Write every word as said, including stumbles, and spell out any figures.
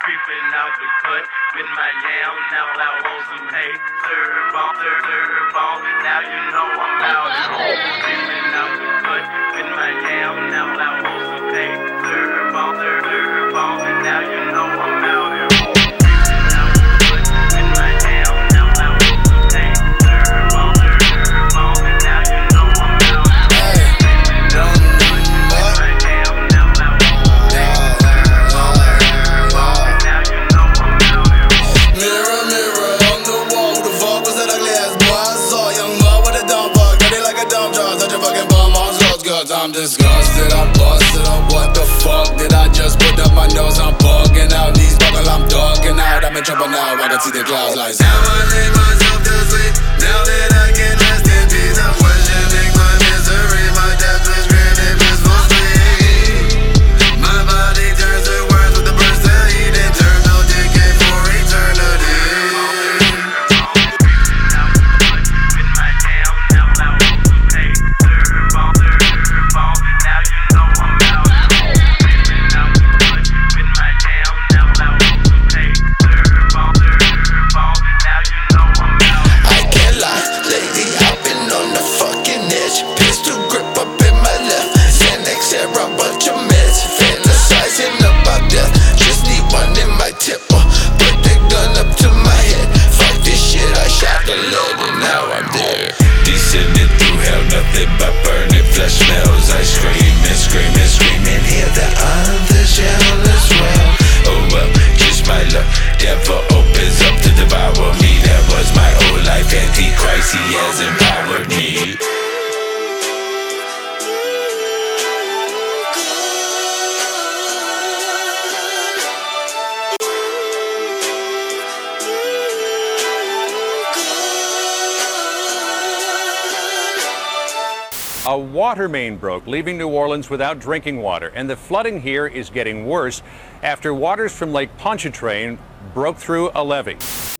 Creeping out the cut with my yam, now I want some hay. Serve on, serve, serve on, now you know I'm out and home. Creeping out the cut with my yam, now I want some hay. Serve on, serve, serve on, now you know I'm out and home. Creeping out the cut with my yam, now I want some hay. Serve on, serve, serve on, now you know I'm out and home. Creeping out the cut with my yam, now I want some hay. Serve on, serve on. Mirror, mirror on the wall, who the fuck was that ugly ass boy I saw? Young boy with a dumb fuck, dirty like a dumb dog, such a fucking bum on drugs, cause I'm disgusted, I'm busted on what the fuck did I just put up my nose? I'm bugging out, these buckle, I'm ducking out, I'm in trouble now, I can see the clouds like now I lay myself to sleep, now that I can rest in peace, I'm questioning my misery, my death is granted blissfully. My body turns to words with the burst of heat, internal decay for eternity. Descending through hell, nothing but burning flesh smells. I scream and scream and scream and hear the others yell as well. Oh well, just my luck. Devil opens up to devour me. That was my old life, Antichrist, he has empowered me. A water main broke, leaving New Orleans without drinking water, and the flooding here is getting worse after waters from Lake Pontchartrain broke through a levee.